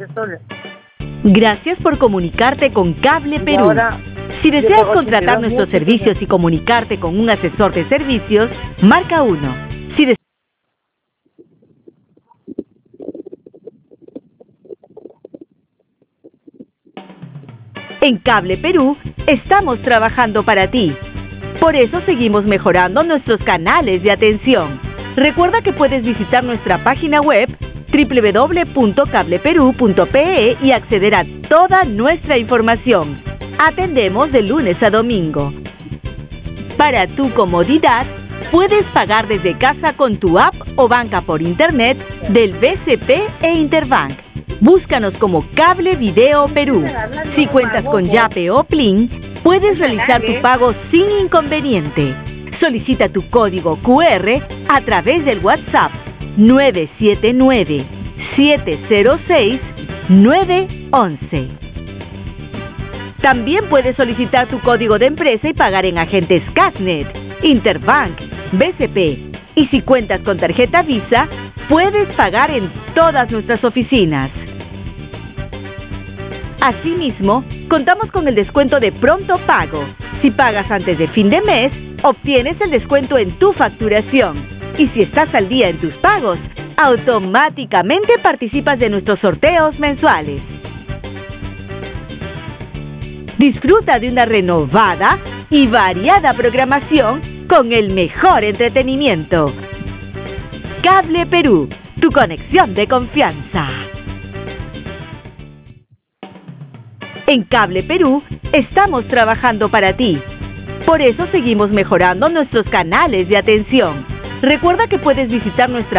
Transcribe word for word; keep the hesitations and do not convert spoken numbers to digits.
asesor. Gracias por comunicarte con Cable Y Perú. ahora, Si yo deseas tengo contratar actividad nuestros muy servicios y comunicarte con un asesor de servicios, marca uno. Si des- En Cable Perú estamos trabajando para ti. Por eso seguimos mejorando nuestros canales de atención. Recuerda que puedes visitar nuestra página web doble u doble u doble u punto cable perú punto pe e y acceder a toda nuestra información. Atendemos de lunes a domingo. Para tu comodidad, puedes pagar desde casa con tu app o banca por internet del B C P e Interbank. Búscanos como Cable Video Perú. Si cuentas con Yape o Plin, puedes realizar tu pago sin inconveniente. Solicita tu código cu erre a través del WhatsApp nueve siete nueve, siete cero seis, nueve once. También puedes solicitar tu código de empresa y pagar en agentes Casnet, Interbank, B C P. Y si cuentas con tarjeta Visa, puedes pagar en todas nuestras oficinas. Asimismo, contamos con el descuento de pronto pago. Si pagas antes de fin de mes, obtienes el descuento en tu facturación. Y si estás al día en tus pagos, automáticamente participas de nuestros sorteos mensuales. Disfruta de una renovada y variada programación con el mejor entretenimiento. Cable Perú, tu conexión de confianza. En Cable Perú estamos trabajando para ti. Por eso seguimos mejorando nuestros canales de atención. Recuerda que puedes visitar nuestra